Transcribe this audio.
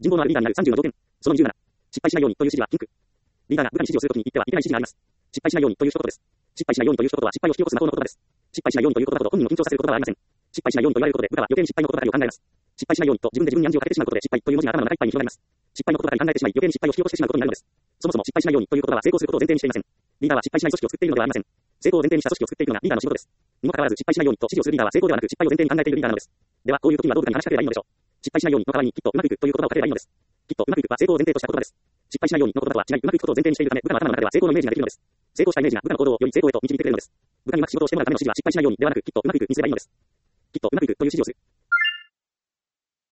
人望のあるリーダーになる30の条件。その27。失敗しないようにという指示はピンク。リーダーが部下に指示をするときに言ってはいけない指示があります。失敗しないようにという一言です。失敗しないようにという一言は失敗を引き起こす魔法の言葉です。失敗しないようにという言葉だと本人を緊張させる言葉はありません。失敗しないようにと言われることで部下は余計に失敗のことばかりを考えます。失敗しないようにと自分で自分に暗示をかけてしまうことで失敗という文字が頭の中いっぱいに広がります。失敗のことばかり考えてしまい余計に失敗を引き起こしてしまうことになるのです。そもそも失敗しないようにという言葉は成功することを前提にしていません。リーダーは失敗しない組織を作っているのではありません。成功を前提にした組織を作っているのがリーダーの仕事です。にもかかわらず失敗しないようにと指示をするリーダーは成功ではなく失敗を前提に考えているリーダーなのです。では、こういう時にはどう部下に話しかければいいのでしょう。失敗しないようにの代わりにきっとうまくいくという言葉をかければいいのです。きっとうまくいくは成功を前提とした言葉です。失敗しないようにの言葉とは違い、うまくいくことを前提にしているため、部下の頭の中では成功のイメージができるのです。成功したイメージが部下の行動をより成功へと導いてくれるのです。部下にうまく仕事をしてもらうための指示は失敗しないようにではなく、きっとうまくいくにすればいいのです。きっとうまくいくという指示をする。